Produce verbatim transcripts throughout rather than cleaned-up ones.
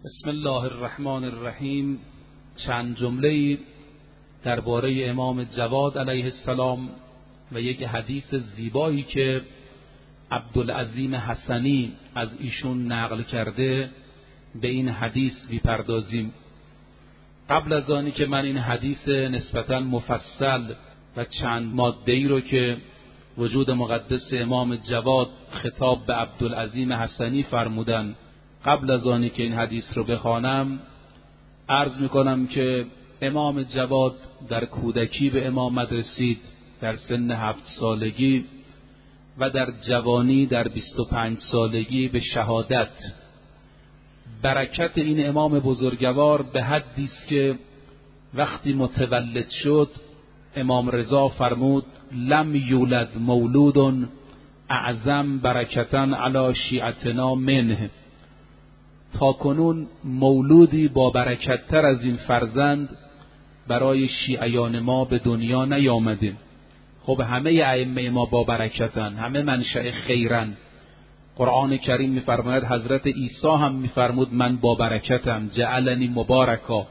بسم الله الرحمن الرحیم. چند جمله درباره امام جواد علیه السلام و یک حدیث زیبایی که عبدالعظیم حسنی از ایشون نقل کرده به این حدیث میپردازیم. قبل از آنی که من این حدیث نسبتاً مفصل و چند ماده‌ای رو که وجود مقدس امام جواد خطاب به عبدالعظیم حسنی فرمودن، قبل از آنی که این حدیث رو بخوانم عرض میکنم که امام جواد در کودکی به امامت رسید در سن هفت سالگی و در جوانی در بیست و پنج سالگی به شهادت. برکت این امام بزرگوار به حدی است که وقتی متولد شد امام رضا فرمود لم یولد مولود اعظم برکتاً علی شیعتنا منه. تا کنون مولودی با برکت‌تر از این فرزند برای شیعیان ما به دنیا نیامده. خب همه ائمه ما با برکتن، همه منشأ خیرن. قرآن کریم می‌فرماید، حضرت عیسی هم می‌فرمود من با برکتم، جعلنی مبارکا.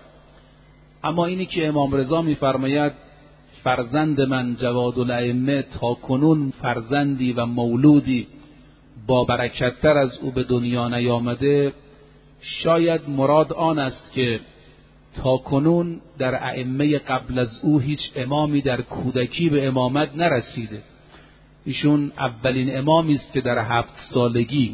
اما اینی که امام رضا می‌فرماید فرزند من جواد الائمه تا کنون فرزندی و مولودی با برکت‌تر از او به دنیا نیامده، شاید مراد آن است که تا کنون در ائمه قبل از او هیچ امامی در کودکی به امامت نرسیده. ایشون اولین امامی است که در هفت سالگی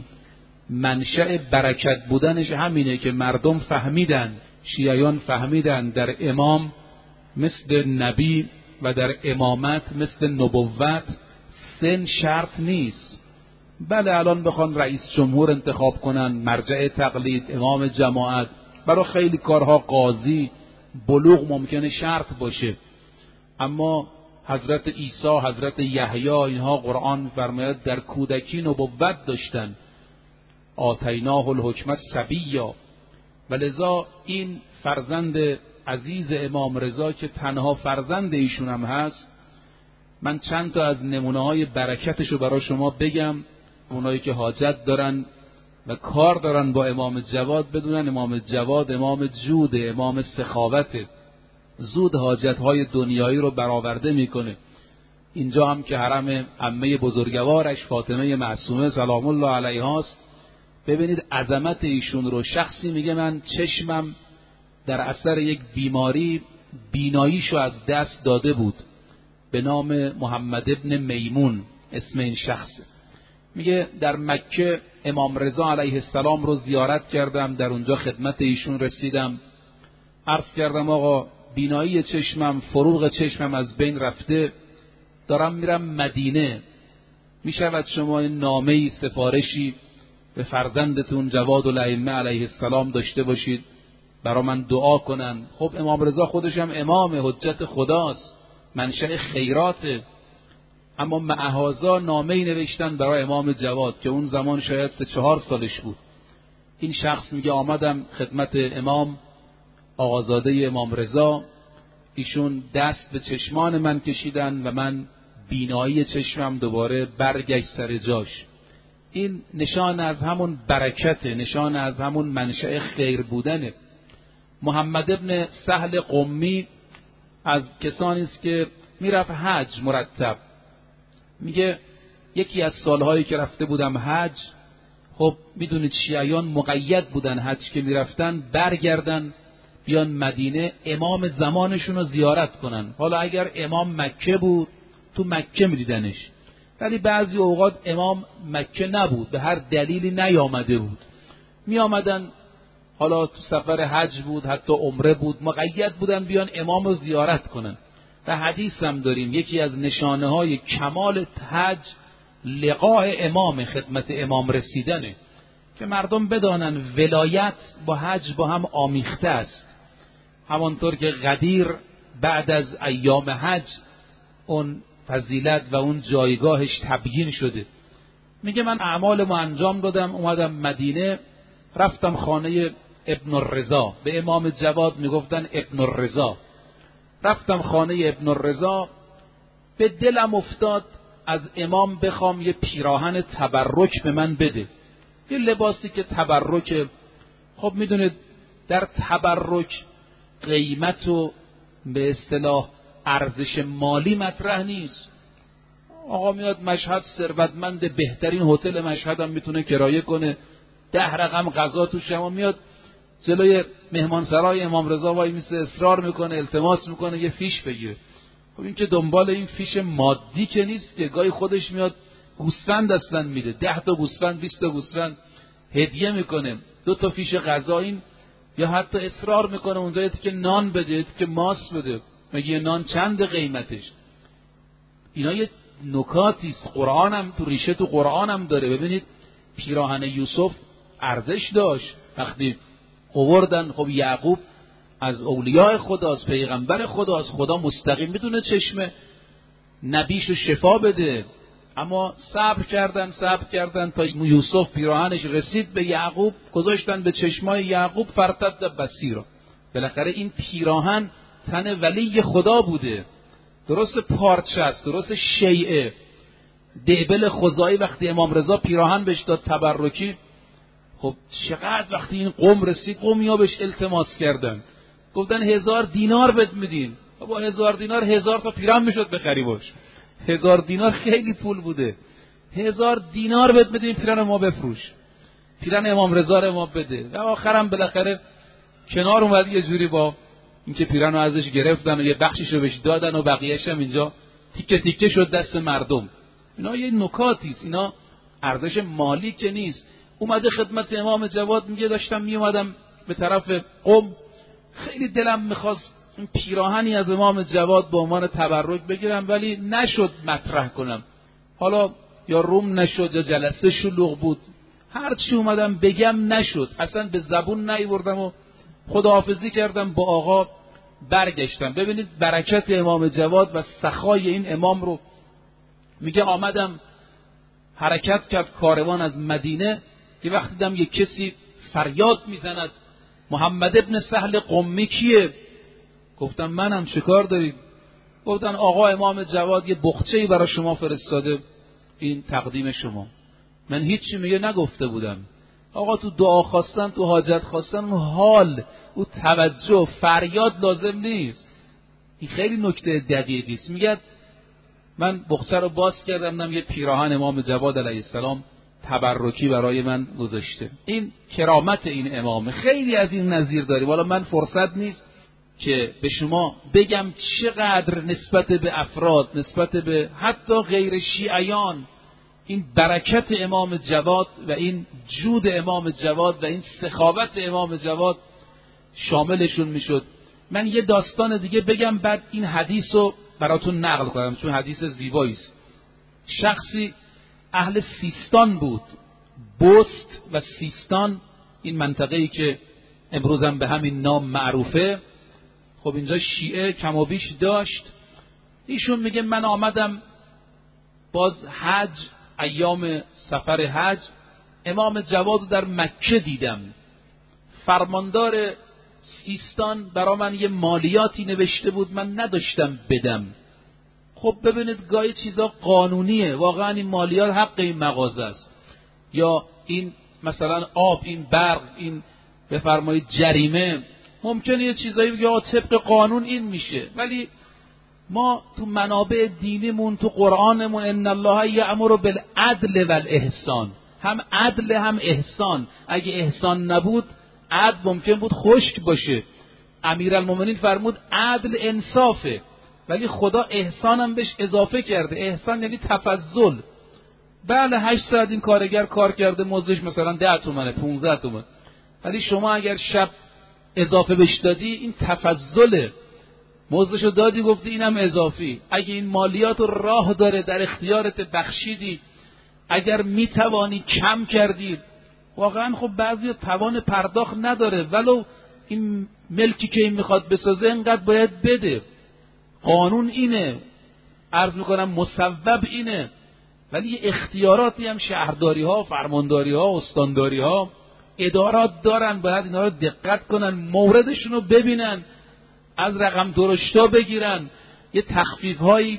منشأ برکت بودنش همینه که مردم فهمیدن، شیعیان فهمیدن در امام مثل نبی و در امامت مثل نبوت سن شرط نیست. بله الان بخوان رئیس جمهور انتخاب کنن، مرجع تقلید، امام جماعت، برای خیلی کارها قاضی، بلوغ ممکنه شرط باشه، اما حضرت عیسی، حضرت یحیی، اینها قرآن فرماید در کودکی نبوت داشتن. آتیناه الحکمت صبیا. ولذا این فرزند عزیز امام رضا که تنها فرزند ایشون هم هست، من چند تا از نمونه های برکتش رو برای شما بگم. اونایی که حاجت دارن و کار دارن با امام جواد بدونن امام جواد امام جوده، امام سخاوته، زود حاجت های دنیایی رو برآورده میکنه. اینجا هم که حرم عمه بزرگوارش فاطمه معصومه سلام الله علیها است، ببینید عظمت ایشون رو. شخصی میگه من چشمم در اثر یک بیماری بیناییشو از دست داده بود، به نام محمد ابن میمون اسم این شخص. میگه در مکه امام رضا علیه السلام رو زیارت کردم، در اونجا خدمت ایشون رسیدم، عرض کردم آقا بینایی چشمم، فروغ چشمم از بین رفته، دارم میرم مدینه، میشود شما این نامه‌ای سفارشی به فرزندتون جواد الائمه علیه السلام داشته باشید برا من دعا کنن؟ خب امام رضا خودش هم امام، حجت خداست، منشأ خیراته، اما معهازا نامه‌ای نوشتن برای امام جواد که اون زمان شاید سه چهار سالش بود. این شخص میگه آمدم خدمت امام آقازاده امام رضا، ایشون دست به چشمان من کشیدن و من بینایی چشمم دوباره برگشت سر جاش. این نشان از همون برکته، نشان از همون منشأ خیر بودنه. محمد ابن سهل قمی از کسانی است که میرفت حج مرتب. میگه یکی از سالهایی که رفته بودم حج، خب میدونید شیعیان مقید بودن حج که میرفتن برگردن بیان مدینه امام زمانشون رو زیارت کنن. حالا اگر امام مکه بود تو مکه میدیدنش، ولی بعضی اوقات امام مکه نبود، به هر دلیلی نیامده بود، میامدن حالا تو سفر حج بود، حتی عمره بود، مقید بودن بیان امام رو زیارت کنن. و حدیث هم داریم یکی از نشانه های کمال حج لقاء امام، خدمت امام رسیدنه، که مردم بدانن ولایت با حج با هم آمیخته است. همانطور که غدیر بعد از ایام حج اون فضیلت و اون جایگاهش تبیین شده. میگه من اعمالمو انجام دادم، اومدم مدینه، رفتم خانه ابن الرضا، به امام جواد میگفتن ابن الرضا. رفتم خانه ابن الرضا، به دلم افتاد از امام بخوام یه پیراهن تبرک به من بده، یه لباسی که تبرک. خب میدونید در تبرک قیمت و به اصطلاح ارزش مالی مطرح نیست. آقا میاد مشهد، ثروتمند، بهترین هتل مشهد هم میتونه کرایه کنه، ده رقم غذا توش، اما میاد جلوی مهمانسرای امام رضا وای میسه، اصرار میکنه، التماس میکنه یه فیش بگیره. خب این که دنبال این فیش مادی که نیست که، گاهی خودش میاد گوسفند اصلا میده، ده تا گوسفند، بیست تا گوسفند هدیه میکنه، دو تا فیش غذا این، یا حتی اصرار میکنه اونجا که نان بده، که ماس بده. مگه نان چند قیمتش؟ اینا یه نکاتی است. قرآن هم تو ریشه تو قرآن هم داره. ببینید پیراهن یوسف ارزش داشت، وقتی آوردن، خب یعقوب از اولیاء خداست، پیغمبر خداست، خدا مستقیم میتونه چشم نبیشو شفا بده، اما صبر کردن صبر کردن تا یوسف پیراهنش رسید به یعقوب، گذاشتن به چشمای یعقوب، فرتد بصیرا. بالاخره این پیراهن تن ولی خدا بوده، درست پارچه است، درست شیعه. دیبل خزاعی وقتی امام رضا پیراهن بهش داد تبرکی، خب چقدر وقتی این قوم رسید، قومیا بهش التماس کردن، گفتن هزار دینار بد میدین. با هزار دینار هزار تا پیراهن میشد بخری باش. هزار دینار خیلی پول بوده. هزار دینار بد میدین پیراهن ما بفروش، پیراهن امام رضا رو ما بده. و آخرم بالاخره کنار اومد یه جوری با اینکه پیراهن رو ازش گرفتن و یه بخشیش رو بهش دادن و بقیه‌اش هم اینجا تیکه تیکه شد دست مردم. اینا یه نکاتی است، اینا ارزش مالی که نیست. اومده خدمت امام جواد، میگه داشتم میومدم به طرف قم، خیلی دلم میخواست این پیراهنی از امام جواد به عنوان تبرک بگیرم، ولی نشد مطرح کنم. حالا یا روم نشد یا جلسه شلوغ بود، هر چی اومدم بگم نشد، اصلا به زبون نیاوردم و خداحافظی کردم با آقا، برگشتم. ببینید برکت امام جواد و سخای این امام رو. میگه آمدم حرکت کرد کاروان از مدینه، که وقتی دیدم یک کسی فریاد میزند محمد ابن سهل قمی کیه؟ گفتم منم، چه کار دارید؟ گفتن آقا امام جواد یه بخچه‌ای برای شما فرستاده، این تقدیم شما. من هیچی میگه نگفته بودم. آقا تو دعا خواستن، تو حاجت خواستن، اون حال، اون توجه، فریاد لازم نیست. این خیلی نکته دقیقی است. میگه من بخچه رو باز کردم، دیدم یه پیراهن امام جواد علیه السلام تبرکی برای من گذاشته. این کرامت این امامه. خیلی از این نظیر داریم. حالا من فرصت نیست که به شما بگم چقدر نسبت به افراد، نسبت به حتی غیر شیعیان، این برکت امام جواد و این جود امام جواد و این سخاوت امام جواد شاملشون میشد. من یه داستان دیگه بگم، بعد این حدیث رو براتون نقل کنم، چون حدیث زیبایی است. شخصی اهل سیستان بود. بست و سیستان، این منطقه‌ای که امروز هم به همین نام معروفه. خب اینجا شیعه کم و بیش داشت. ایشون میگه من آمدم باز حج، ایام سفر حج، امام جواد در مکه دیدم. فرماندار سیستان برای من یه مالیاتی نوشته بود، من نداشتم بدم. خب ببینید گاهی چیزا قانونیه، واقعا این مالیات حق این مغازه است، یا این مثلا آب، این برق، این بفرمایید جریمه، ممکنه یه چیزایی بگه طبق قانون این میشه، ولی ما تو منابع دینیمون، تو قرآنمون، ان الله یأمر بالعدل والاحسان، هم عدل هم احسان. اگه احسان نبود عدل ممکن بود خشک باشه. امیرالمومنین فرمود عدل انصافه، ولی خدا احسان هم بهش اضافه کرده. احسان یعنی تفضل. بله هشت ساعت این کارگر کار کرده، مزدش مثلا ده تومنه، پونزده تومن، ولی شما اگر شب اضافه بهش دادی، این تفضله. مزدشو دادی گفتی اینم اضافی. اگه این مالیات راه داره در اختیارت بخشیدی، اگر میتوانی کم کردی. واقعا خب بعضی توان پرداخت نداره، ولو این ملکی که این میخواد بسازه اینقدر باید بده. قانون اینه، عرض میکنم مصوب اینه، ولی اختیاراتی هم شهرداری ها، فرمانداری ها، استانداری ها، ادارات دارن، باید اینا رو دقت کنن، موردشون رو ببینن، از رقم درشتا بگیرن. یه تخفیف هایی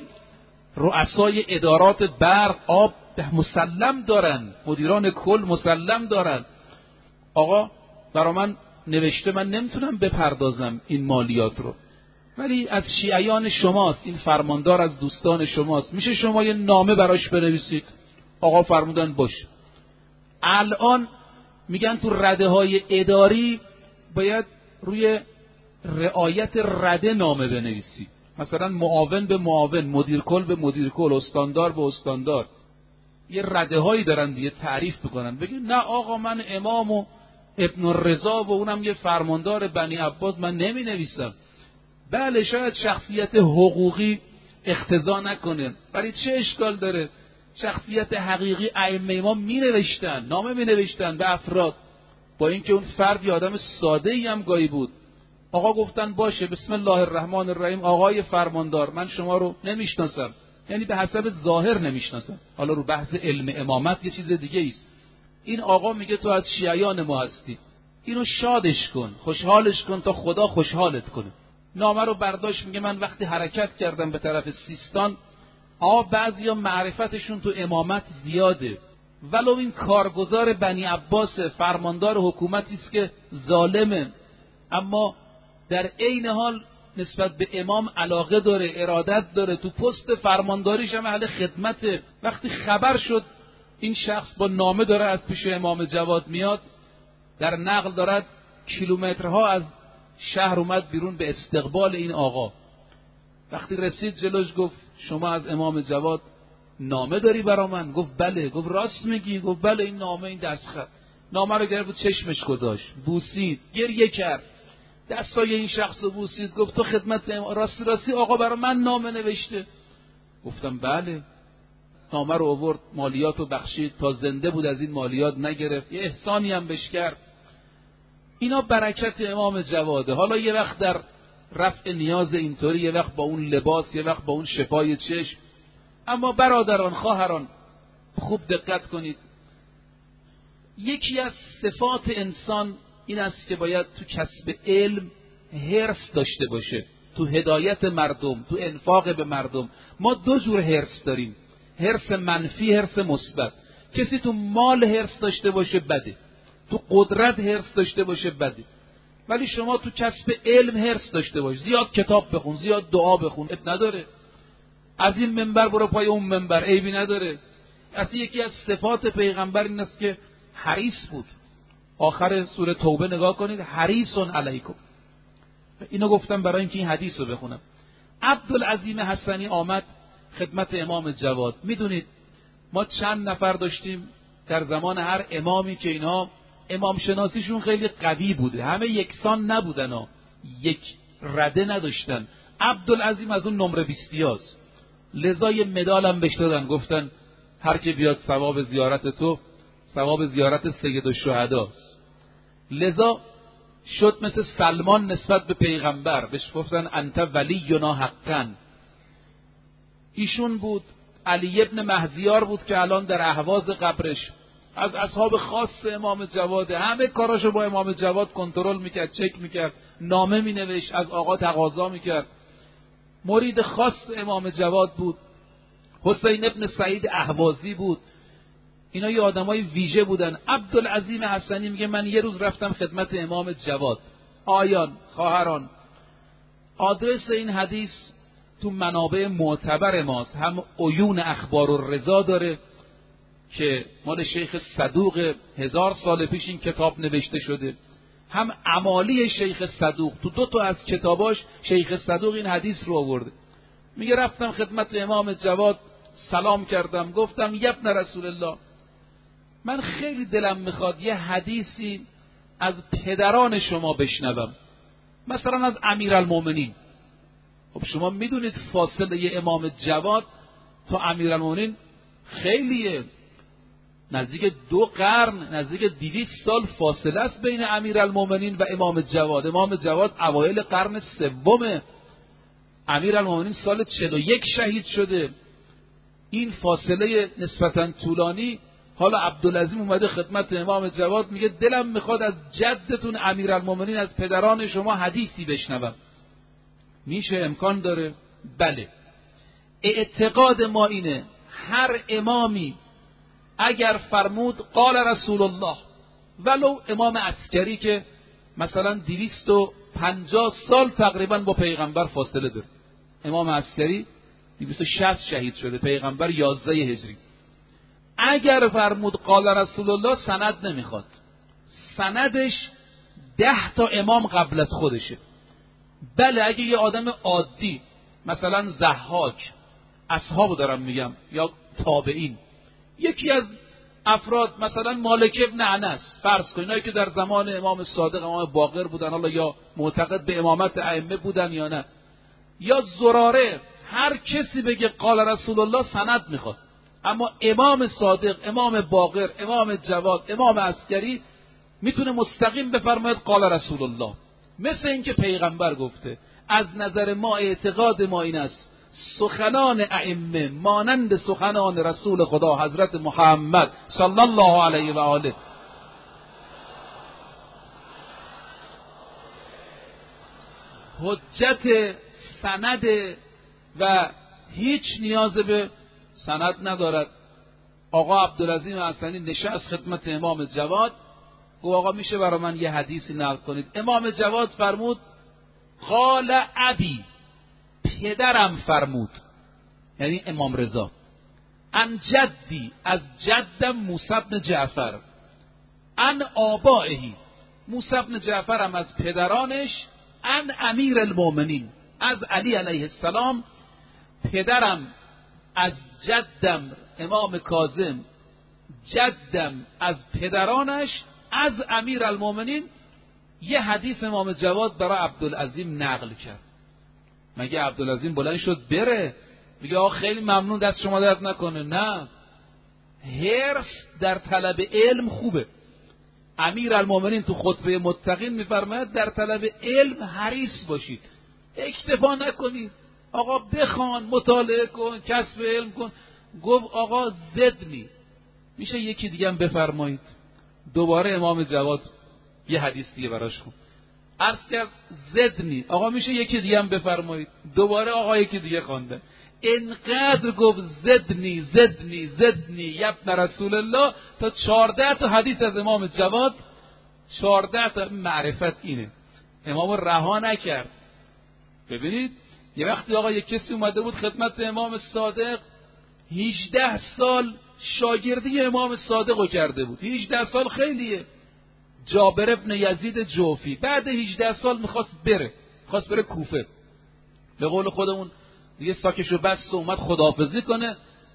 رؤسای ادارات برق، آب مسلم دارن، مدیران کل مسلم دارن. آقا برا من نوشته من نمیتونم بپردازم این مالیات رو، ولی از شیعیان شماست، این فرماندار از دوستان شماست، میشه شما یه نامه براش بنویسید؟ آقا فرمودن باش. الان میگن تو رده های اداری باید روی رعایت رده نامه بنویسی، مثلا معاون به معاون، مدیر کل به مدیر کل، استاندار به استاندار. یه رده هایی دارن دیگه تعریف بکنن، بگید نه آقا من امام و ابن الرضا و اونم یه فرماندار بنی عباس من نمی نویسم. بله شاید شخصیت حقوقی اقتضا نکنه، ولی چه اشکال داره؟ شخصیت حقیقی ائمه ما می نوشتن، نامه می نوشتن به افراد، با اینکه اون فرد یه آدم ساده ای هم گاهی بود. آقا گفتن باشه بسم الله الرحمن الرحیم آقای فرماندار من شما رو نمیشناسم، یعنی به حسب ظاهر نمیشناسم. حالا رو بحث علم امامت یه چیز دیگه ایست. این آقا میگه تو از شیعیان ما هستی، اینو شادش کن، خوشحالش کن تا خدا خوشحالت کنه. نامه رو برداشت، میگه من وقتی حرکت کردم به طرف سیستان، آقا بعضیا معرفتشون تو امامت زیاده، ولو این کارگزار بنی عباس، فرماندار حکومتی است که ظالمه، اما در عین حال نسبت به امام علاقه داره، ارادت داره، تو پست فرمانداریش هم اهل خدمته. وقتی خبر شد این شخص با نامه داره از پیش امام جواد میاد، در نقل دارد کیلومترها از شهر اومد بیرون به استقبال این آقا. وقتی رسید جلوش گفت شما از امام جواد نامه داری برا من؟ گفت بله. گفت راست میگی؟ گفت بله این نامه، این دستخط. نامه رو گرفت چشمش گذاشت، بوسید، گریه کرد، دستای این شخص رو بوسید، گفت تو خدمت راستی راستی آقا برا من نامه نوشته؟ گفتم بله. نامه رو آورد، مالیات رو بخشید، تا زنده بود از این مالیات نگرفت، یه احسانی هم بهش کرد. اینا برکت امام جواده. حالا یه وقت در رفع نیاز اینطوری، یه وقت با اون لباس، یه وقت با اون شفای چشم. اما برادران خواهران خوب دقت کنید، یکی از صفات انسان این است که باید تو کسب علم حرص داشته باشه، تو هدایت مردم، تو انفاق به مردم. ما دو جور حرص داریم، حرص منفی، حرص مثبت. کسی تو مال حرص داشته باشه بده، تو قدرت حرص داشته باشه بده، ولی شما تو کسب علم حرص داشته باش، زیاد کتاب بخون، زیاد دعا بخون، اب نداره. از این منبر برو پای اون منبر، عیبی نداره. اصلا یکی از صفات پیغمبر این است که حریص بود. آخر سوره توبه نگاه کنید، حریصون علیکم. اینو گفتم برای اینکه این حدیث رو بخونم. عبدالعظیم حسنی آمد خدمت امام جواد. میدونید ما چند نفر داشتیم در زمان هر امامی که اینا امام شناسیشون خیلی قوی بوده، همه یکسان نبودن ها، یک رده نداشتن. عبدالعظیم از اون نمره بیستیاست، لذا یه مدال هم بهش دادن، گفتن هر که بیاد ثواب زیارت تو ثواب زیارت سید الشهداست. لذا شد مثل سلمان نسبت به پیغمبر، بهش گفتن انت ولینا حقا. ایشون بود. علی ابن مهدیار بود که الان در اهواز قبرش، از اصحاب خاص امام جواده، همه کاراشو با امام جواد کنترل میکرد، چک میکرد، نامه مینوشت، از آقا تقاضا میکرد، مرید خاص امام جواد بود. حسین ابن سعید اهوازی بود. اینا یه آدمای ویژه بودن. عبدالعظیم حسنی میگه من یه روز رفتم خدمت امام جواد. آیان خواهران، آدرس این حدیث تو منابع معتبر ماست، هم عیون اخبار الرضا داره که مال شیخ صدوق هزار سال پیش این کتاب نوشته شده، هم عمالی شیخ صدوق. تو دو تا از کتاباش شیخ صدوق این حدیث رو آورده. میگه رفتم خدمت امام جواد، سلام کردم، گفتم یبن رسول الله، من خیلی دلم میخواد یه حدیثی از پدران شما بشنوم، مثلا از امیرالمومنین. خب شما میدونید فاصله ی امام جواد تا امیرالمومنین خیلیه، نزدیک دو قرن، نزدیک دویست سال فاصله است بین امیرالمومنین و امام جواد. امام جواد اوایل قرن سوم، امیرالمومنین سال چهل و یک شهید شده. این فاصله نسبتا طولانی. حالا عبدالعظیم اومده خدمت امام جواد، میگه دلم میخواد از جدتون امیرالمومنین، از پدران شما حدیثی بشنوم. میشه؟ امکان داره؟ بله. اعتقاد ما اینه هر امامی اگر فرمود قال رسول الله، ولو امام عسکری که مثلا دویست و پنجاه سال تقریبا با پیغمبر فاصله داره. امام عسکری دویست و شصت شهید شده، پیغمبر یازده هجری. اگر فرمود قال رسول الله، سند نمیخواد، سندش ده تا امام قبل از خودشه. بله اگه یه آدم عادی مثلا ضحاک، اصحاب دارم میگم، یا تابعین، یکی از افراد مثلا مالک ابن انس فرض کن، اینایی که در زمان امام صادق امام باقر بودن، حالا یا معتقد به امامت ائمه بودن یا نه، یا زراره، هر کسی بگه قال رسول الله سند میخواد. اما امام صادق، امام باقر، امام جواد، امام عسکری میتونه مستقیم بفرماید قال رسول الله، مثل اینکه پیغمبر گفته. از نظر ما اعتقاد ما این است سخنان ائمه مانند سخنان رسول خدا حضرت محمد صلی الله علیه و آله حجت سند و هیچ نیاز به سند ندارد. آقا عبدالعظیم حسنی نشست خدمت امام جواد، گفت آقا میشه برای من یه حدیثی نقل کنید؟ امام جواد فرمود قال ابی، پدرم فرمود، یعنی امام رضا، ان جدی، از جدم موسی بن جعفر، ان آبائهی، موسی بن جعفر هم از پدرانش، ان امیر المؤمنین، از علی علیه السلام، پدرم از جدم امام کاظم، جدم از پدرانش، از امیر المؤمنین. یه حدیث امام جواد برای عبدالعظیم نقل کرد. مگه عبدالعظیم بلند شد بره میگه آقا خیلی ممنون دست شما درد نکنه؟ نه، حرص در طلب علم خوبه. امیر المؤمنین تو خطبه متقین میفرماید در طلب علم حریص باشید، اکتفا نکنید، آقا بخوان، مطالعه کن، کسب علم کن. گفت آقا زدنی، میشه یکی دیگه هم بفرمایید؟ دوباره امام جواد یه حدیث دیگه براش خون، عرض کرد زدنی، آقا میشه یکی دیگه هم بفرمایید؟ دوباره آقا یکی دیگه خوانده. اینقدر گفت زدنی زدنی زدنی یبن رسول الله تا چهارده تا حدیث از امام جواد، چهارده تا. معرفت اینه، امام رها نکرد. ببینید یه وقتی آقا یک کسی اومده بود خدمت امام صادق، هجده سال شاگردی امام صادق رو کرده بود. هجده سال خیلیه. جابر ابن یزید جوفی بعد هجده سال میخواست بره، میخواست بره کوفه، به قول خودمون دیگه ساکشو بست و اومد خداحافظی کنه.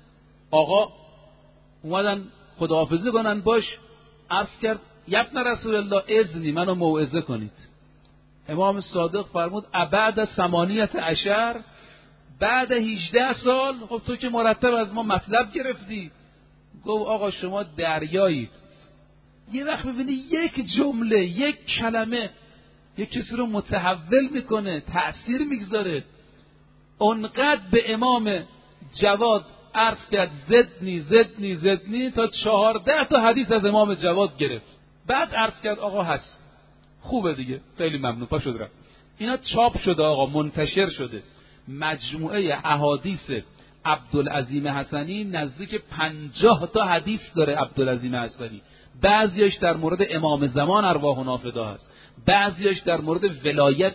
آقا اومدن خداحافظی کنن باش، عرض کرد یبن رسول الله اذنی، منو موعظه کنید. امام صادق فرمود ابعد ثمانیت عشر، بعد هجده سال، خب تو که مرتب از ما مطلب گرفتی. گفت آقا شما دریایید، یه وقت ببینی یک جمله، یک کلمه یک کسی رو متحول میکنه، تأثیر میگذاره. اونقدر به امام جواد عرض کرد زدنی زدنی زدنی تا چهارده تا حدیث از امام جواد گرفت. بعد عرض کرد آقا هست، خوبه دیگه، خیلی ممنون، پا شد رفت. اینا چاپ شده آقا، منتشر شده. مجموعه احادیث عبدالعظیم حسنی نزدیک پنجاه تا حدیث داره عبدالعظیم حسنی. بعضیش در مورد امام زمان ارواح و نافدا هست، بعضیش در مورد ولایت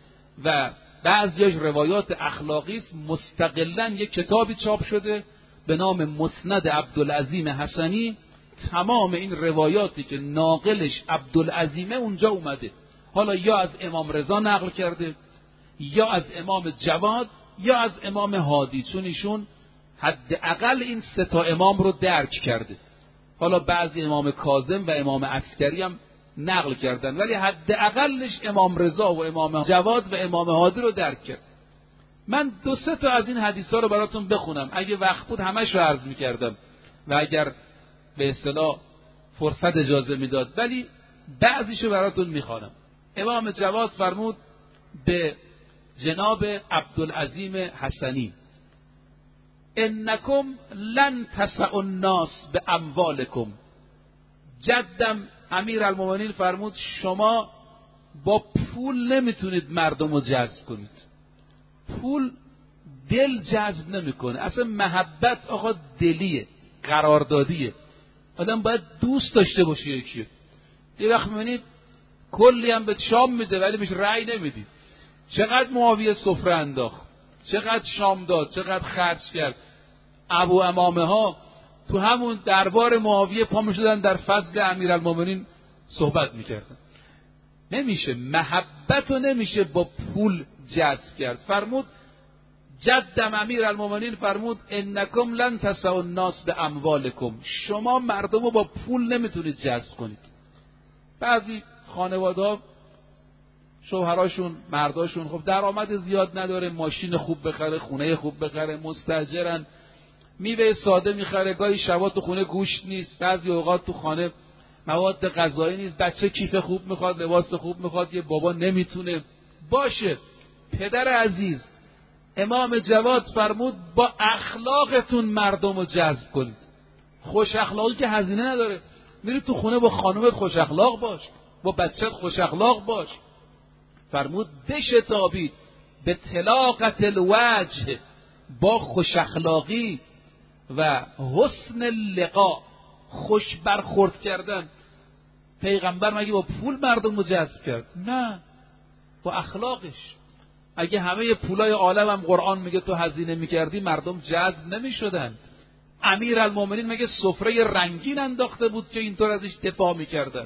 و بعضیش روایات اخلاقی است. مستقلاً یک کتابی چاپ شده به نام مسند عبدالعظیم حسنی. تمام این روایاتی که ناقلش عبدالعظیمه اونجا اومده، حالا یا از امام رضا نقل کرده، یا از امام جواد، یا از امام هادی، چون ایشون حداقل این سه تا امام رو درک کرده. حالا بعضی امام کاظم و امام عسکری هم نقل کردن، ولی حداقلش امام رضا و امام جواد و امام هادی رو درک کرد. من دو سه تا از این حدیثا رو براتون بخونم، اگه وقت بود همش رو عرض می‌کردم و اگر به اصطلاح فرصت اجازه میداد، ولی بعضیشو براتون میخوانم. امام جواد فرمود به جناب عبدالعظیم حسنی انکم لن تسعوا الناس به اموالکم. جدم امیر المؤمنین فرمود شما با پول نمیتونید مردم رو جذب کنید. پول دل جذب نمیکنه. اصلا محبت آقا دلیه، قراردادیه. آدم باید دوست داشته باشه یکی. یه وقت میبینید کلی هم به شام میده ولی بهش رأی نمیدید. چقدر معاویه سفره انداخت، چقدر شام داد، چقدر خرج کرد. ابو امامه ها تو همون دربار معاویه پا میشدن در فضل امیرالمومنین صحبت میکردن. نمیشه، محبت رو نمیشه با پول جذب کرد. فرمود جدم امیرالمومنین فرمود انکم لن تسعوا الناس باموالکم، شما مردم رو با پول نمیتونید جذب کنید. بعضی خانواده‌ها شوهراشون مرداشون خب درآمد زیاد نداره، ماشین خوب بخره، خونه خوب بخره، مستاجرن، میوه ساده میخره، گاهی شبا تو خونه گوشت نیست، بعضی اوقات تو خانه مواد غذایی نیست، بچه کیف خوب میخواد، لباس خوب میخواد، یه بابا نمیتونه. باشه پدر عزیز، امام جواد فرمود با اخلاقتون مردم رو جذب کنید. خوش اخلاقی که هزینه نداره، میری تو خونه با خانومت خوش اخلاق باش، با بچت خوش اخلاق باش. فرمود بشتابید به طلاقت الوجه، با خوش اخلاقی و حسن اللقاء، خوش برخورد کردن. پیغمبر مگه با پول مردم رو جذب کرد؟ نه، با اخلاقش. اگه همه پولای عالم هم قرآن میگه تو هزینه میکردی مردم جذب نمیشدن. امیرالمومنین مگه سفره رنگین انداخته بود که اینطور ازش دفاع میکردن؟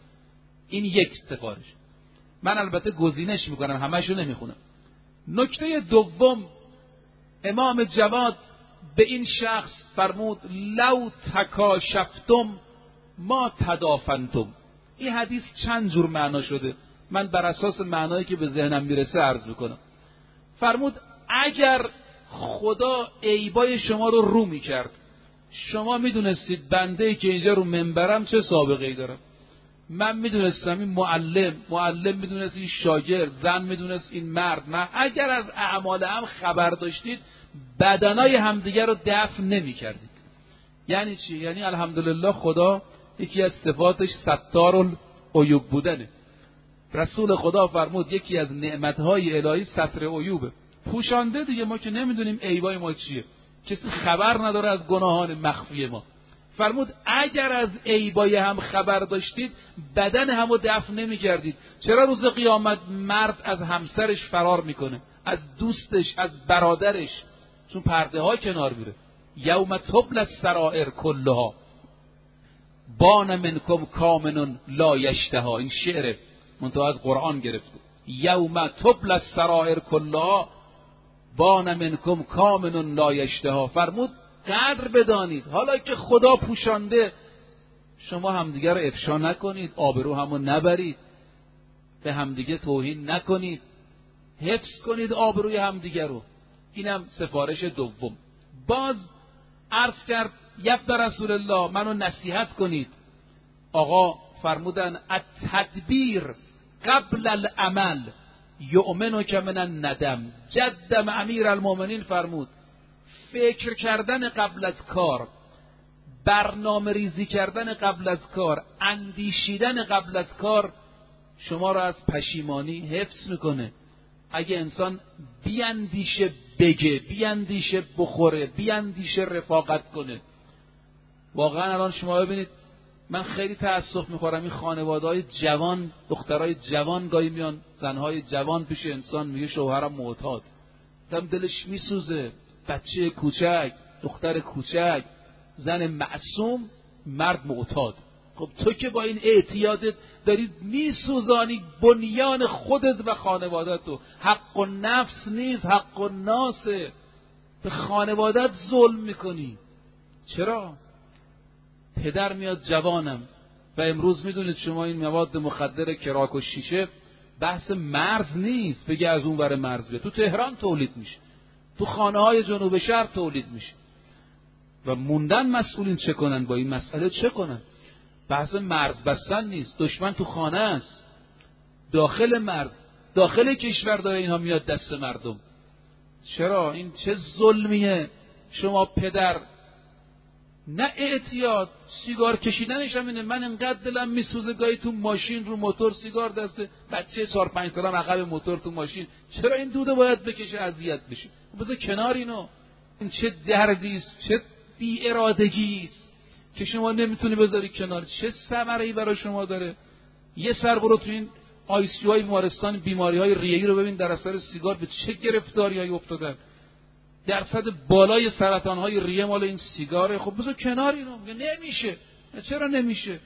این یک سفارش. من البته گزینش میکنم، همشو نمیخونم. نکته دوم، امام جواد به این شخص فرمود لو تکاشفتم ما تدافنتم. این حدیث چند جور معنا شده، من بر اساس معنایی که به ذهنم میرسه عرض میکنم. فرمود اگر خدا عیبای شما رو رو میکرد، شما میدونستید بنده که اینجا رو منبرم چه سابقه ای دارم، من میدونستم این معلم، معلم میدونست این شاگرد، زن میدونست این مرد. من اگر از اعمال هم خبر داشتید بدنای همدیگر رو دفن نمیکردید. یعنی چی؟ یعنی الحمدلله خدا یکی از صفاتش ستار العیوب بودنه. رسول خدا فرمود یکی از نعمتهای الهی ستر عیوبه، پوشانده دیگه. ما که نمیدونیم عیبای ما چیه، کسی خبر نداره از گناهان مخفی ما. فرمود اگر از عیبای هم خبر داشتید بدن همو دفن نمی کردید. چرا روز قیامت مرد از همسرش فرار میکنه، از دوستش، از برادرش؟ چون پرده ها کنار میره. یوم تبلی السرائر کلها بان منکم کامن لا یشتها. این شعر منتها از قرآن گرفته. یوم تبلی السرائر کلها بان منکم کامن لا یشتها. فرمود قدر بدانید، حالا که خدا پوشانده، شما همدیگه رو افشا نکنید، آبرو همو نبرید، به همدیگه توهین نکنید، حفظ کنید آبروی همدیگه رو. اینم سفارش دوم. باز عرض کرد یبن رسول الله منو نصیحت کنید. آقا فرمودن التدبیر قبل العمل یؤمنک من الندم. جدم امیرالمومنین فرمود فکر کردن قبل از کار، برنامه ریزی کردن قبل از کار، اندیشیدن قبل از کار شما را از پشیمانی حفظ میکنه. اگه انسان بیاندیشه بگه، بیاندیشه بخوره، بیاندیشه رفاقت کنه. واقعا الان شما ببینید، من خیلی تأسف میخورم این خانواده‌های جوان، دخترای جوان گاهی میان، زنهای جوان پیش انسان میگه شوهرم معتاد، دم دلش میسوزه. بچه کوچک، دختر کوچک، زن معصوم، مرد معتاد. خب تو که با این اعتیادت دارید میسوزانی بنیان خودت و خانوادت. حق و نفس نیست، حق و ناسه. به خانوادت ظلم میکنی. چرا؟ پدر میاد جوانم و امروز میدونید شما این مواد مخدر کراک و شیشه بحث مرز نیست، بگه از اون ور مرز بیاد. تو تهران تولید میشه، تو خانه های جنوب شهر تولید میشه و موندن مسئولین چه کنن با این مسئله؟ چه کنن؟ بحث مرز بستن نیست. دشمن تو خانه است، داخل مرز، داخل کشور داره اینها میاد دست مردم. چرا؟ این چه ظلمیه؟ شما پدر نه اعتیاد، سیگار کشیدنش هم اینه. من انقدر دلم میسوزه گاهی تو ماشین رو موتور سیگار دسته، بچه چهار پنج سالم عقب موتور تو ماشین، چرا این دوده باید بکشه اذیت بشه؟ بذار کنار اینو. این چه دردی است، چه بی ارادگی است که شما نمیتونی بذاری کنار. چه ثمره‌ای برای شما داره؟ یه سر برو تو این آی سی های بیمارستان بیماری های ریه‌ای رو ببین در اثر سیگار به چه گرفتاری‌هایی افتادن. درصد بالای سرطان های ریه مال این سیگاره. خب بذار کنار اینو. نمیشه. چرا نمیشه؟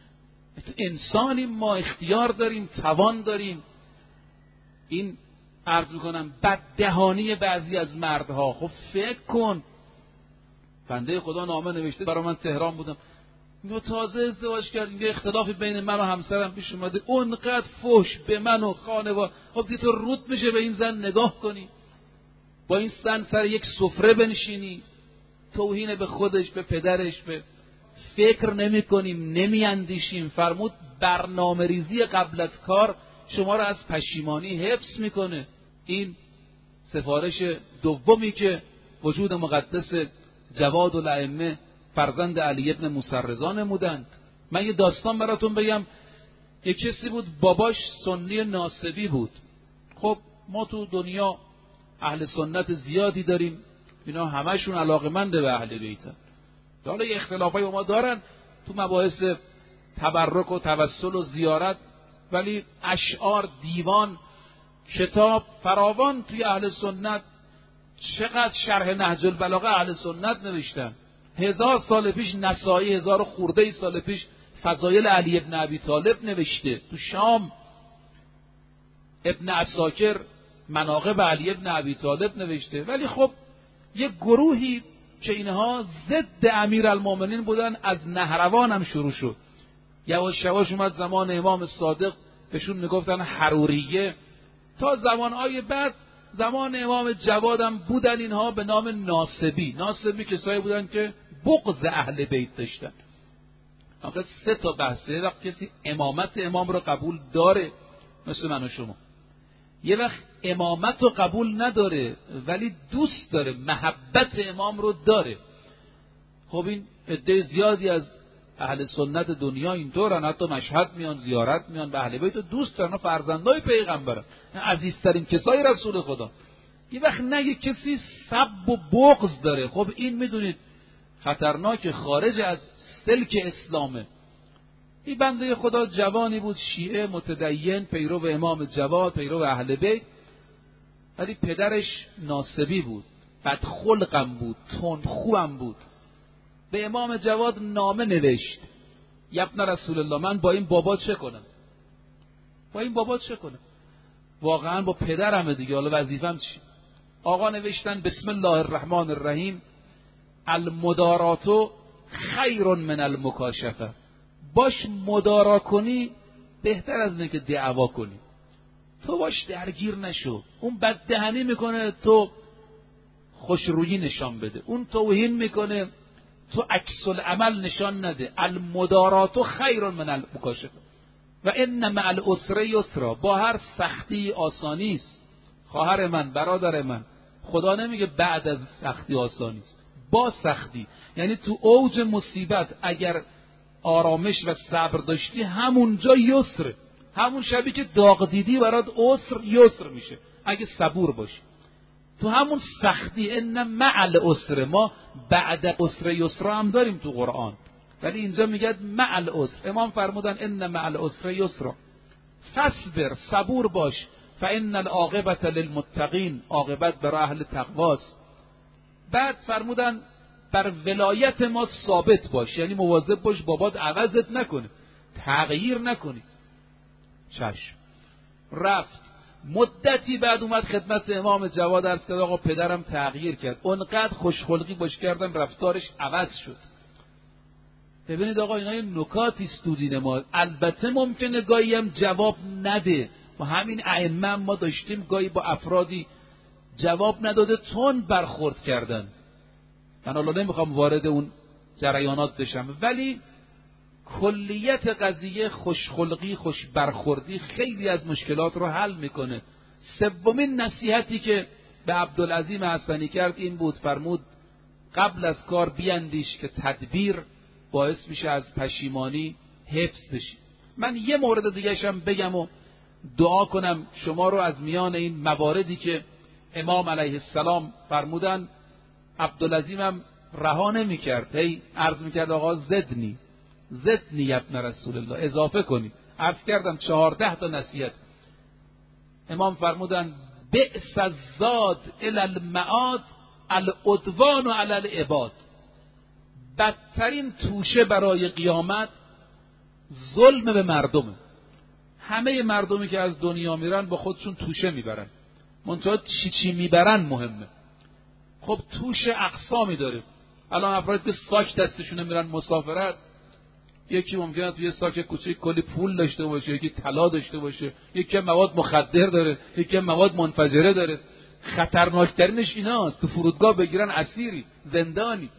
انسانی ما اختیار داریم، توان داریم. این عرض میکنم بددهانی بعضی از مردها. خب فکر کن، بنده خدا نامه نوشته برای من، تهران بودم، میگه تازه ازدواج کردیم، یه اختلافی بین من و همسرم پیش اومده، اونقدر فحش به من و خانواده. خب دیگه تو رود میشه به این زن نگاه کنی، با این زن سر یک سفره بنشینی، توهین به خودش، به پدرش، به فکر نمی کنیم، نمی اندیشیم. فرمود برنامه ریزی قبل از کار شما را از پشیمانی حفظ میکنه. این سفارش دومی که وجود مقدس جواد الائمه فرزند علی ابن موسی رضا نمودند. من یه داستان براتون بگم. یک کسی بود باباش سنی ناصبی بود. خب ما تو دنیا اهل سنت زیادی داریم، اینا همشون علاقمند به اهل بیتن. حالا یه اختلافای با ما دارن تو مباحث تبرک و توسل و زیارت، ولی اشعار، دیوان، کتاب فراوان توی اهل سنت. چقدر شرح نهج البلاغه اهل سنت نوشتن. هزار سال پیش نسائی، هزار خورده سال پیش فضایل علی ابن ابی طالب نوشته. تو شام ابن عساکر مناقب علی ابن ابی طالب نوشته. ولی خب یک گروهی که اینها ضد امیرالمومنین بودن از نهروان هم شروع شد. یواش یواش اومد زمان امام صادق بهشون میگفتن حروریه، تا زمانهای بعد زمان امام جواد هم بودن اینها به نام ناصبی. ناصبی کسایی بودن که بغض اهل بیت داشتن. آخه سه تا بحثه. وقت کسی امامت امام رو قبول داره مثل من و شما، یه وقت امامت رو قبول نداره ولی دوست داره، محبت امام رو داره. خب این عده زیادی از اهل سنت دنیا اینطورن، حتی مشهد میان، زیارت میان، به اهل بیت رو دوست دارن، فرزندای پیغمبرن، عزیزترین کسای رسول خدا. یه وقت نگه کسی سب و بغض داره، خب این میدونید خطرناک، خارج از سلک اسلامه. این بنده خدا جوانی بود، شیعه، متدین، پیرو امام جواد، پیرو اهل بیت، ولی پدرش ناصبی بود، بدخلقم بود، تندخوام بود. به امام جواد نامه نوشت: ابن رسول الله، من با این بابا چه کنم؟ با این بابا چه کنم؟ واقعا با پدرمه دیگه، حالا وظیفم چی؟ آقا نوشتن: بسم الله الرحمن الرحیم، المداراتو خیر من المکاشفه. باش مدارا کنی بهتر از اینه که دعوا کنی. تو باش درگیر نشو. اون بددهنی میکنه، تو خوشرویی نشان بده. اون توهین میکنه، تو عکس العمل نشان نده. المداراتو خیر من المکاشفه و ان مع العسر یسرا. با هر سختی آسانی است. خواهر من، برادر من، خدا نمیگه بعد از سختی آسانی است، با سختی. یعنی تو اوج مصیبت اگر آرامش و صبر داشتی، همونجا یسره. همون شبی که داغ دیدی برات عسر یسر میشه اگه صبور باشی. تو همون سختی، ان مع العسر، ما بعد عسر یسرا هم داریم تو قرآن، ولی اینجا میگه مع العسر. امام فرمودن ان مع العسر یسرا، فاصبر، صبور باش، فان العاقبة للمتقین، عاقبت برای اهل تقواست. بعد فرمودن بر ولایت ما ثابت باش، یعنی مواظب باش بابات عوضت نکنه، تغییر نکنی. چشم. رفت. مدتی بعد اومد خدمت امام جواد، عرض کرد آقا پدرم تغییر کرد، اونقدر خوشخلقی باش کردم رفتارش عوض شد. ببینید آقا، اینا یه نکاتی است تو دین ما. البته ممکنه گاهی هم جواب نده، و همین ائمه ما داشتیم گاهی با افرادی جواب نداده تون برخورد کردن. من حالا نمیخوام وارد اون جریانات بشم، ولی کلیت قضیه خوشخلقی، خوش برخوردی خیلی از مشکلات رو حل میکنه. سومین نصیحتی که به عبدالعظیم حسنی کرد این بود، فرمود قبل از کار بیندیش که تدبیر باعث میشه از پشیمانی حفظ بشی. من یه مورد دیگه شم بگم و دعا کنم شما رو از میان این مواردی که امام علیه السلام فرمودن. عبدالعظیم هم رها نمی‌کرد، هی عرض می‌کرد آقا زدنی زدنی ابن رسول الله، اضافه کنی. عرض کردم چهارده تا نصیحت. امام فرمودن بئس الزاد الی المعاد العدوان علی العباد. بدترین توشه برای قیامت ظلم به مردمه. همه مردمی که از دنیا میرن با خودشون توشه میبرن، منتها چی چی میبرن مهمه. خب توشه اقسامی داره. الان افراد که ساک دستشونه میرن مسافرت، یکی ممکنه توی ساک کوچیک کلی پول داشته باشه، یکی طلا داشته باشه، یکی مواد مخدر داره، یکی مواد منفجره داره. خطرناکترینش ایناست، تو فرودگاه بگیرن اسیری، زندانی.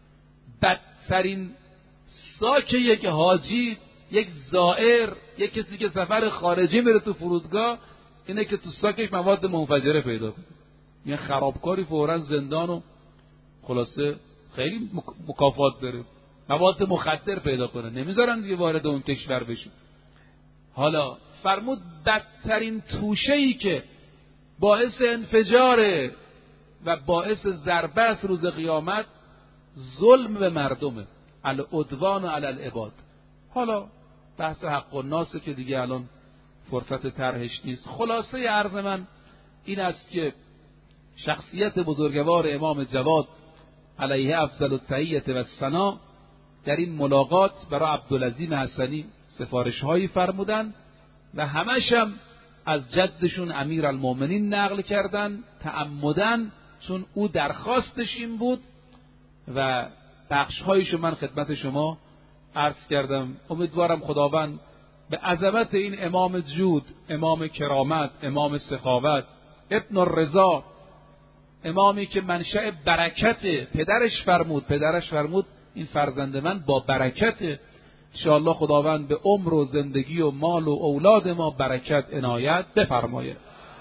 بدترین ساک یک حاجی، یک زائر، یک کسی که سفر خارجی میره تو فرودگاه، اینه که تو ساکش مواد منفجره پیدا کنه. یه خرابکاری فوراً زندان و خلاصه خیلی مکافات داره، مواد مخدر پیدا کنه، نمیذارن دیگه وارد اون کشور بشه. حالا فرمود بدترین توشه‌ای که باعث انفجاره و باعث ضربه است روز قیامت ظلم به مردمه، العدوان علی العباد. حالا بحث حق الناس که دیگه الان فرصت طرحش نیست. خلاصه عرض من این است که شخصیت بزرگوار امام جواد علیه افضل التحیة و الثنا در این ملاقات برای عبدالعظیم حسنی سفارش هایی فرمودن و همش هم از جدشون امیرالمومنین نقل کردن تعمدن، چون او درخواستش این بود و بخش هایشو من خدمت شما عرض کردم. امیدوارم خداوند به عظمت این امام جود، امام کرامت، امام سخاوت، ابن الرضا، امامی که منشأ برکت، پدرش فرمود پدرش فرمود این فرزند من با برکت، انشاءالله خداوند به عمر و زندگی و مال و اولاد ما برکت عنایت بفرماید.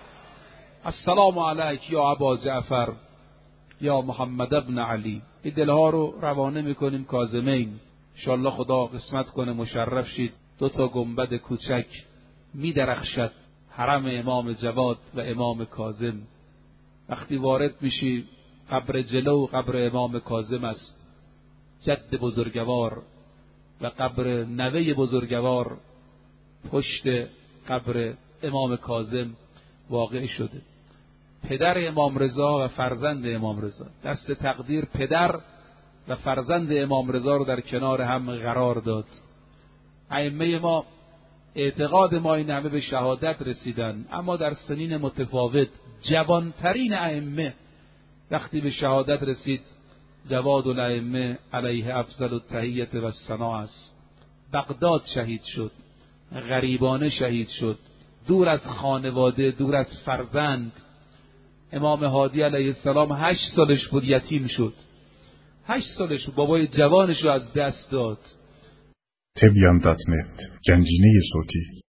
السلام علیک یا ابا جعفر یا محمد ابن علی. این دلها رو روانه میکنیم کاظمین، انشاءالله خدا قسمت کنه مشرف شید. دو تا گنبد کوچک میدرخشد حرم امام جواد و امام کاظم. وقتی وارد میشی قبر جلو قبر امام کاظم است، جد بزرگوار، و قبر نوه بزرگوار پشت قبر امام کاظم واقع شده. پدر امام رضا و فرزند امام رضا، دست تقدیر پدر و فرزند امام رضا رو در کنار هم قرار داد. ائمه ما اعتقاد ما این همه به شهادت رسیدن، اما در سنین متفاوت. جوانترین ائمه وقتی به شهادت رسید جواد الائمه علیه افضل التحیة و الثنا است. بغداد شهید شد، غریبانه شهید شد، دور از خانواده، دور از فرزند. امام هادی علیه السلام هشت سالش بود یتیم شد، هشت سالش بود، بابای جوانش رو از دست داد. تبیان دات نت، گنجینه صوتی.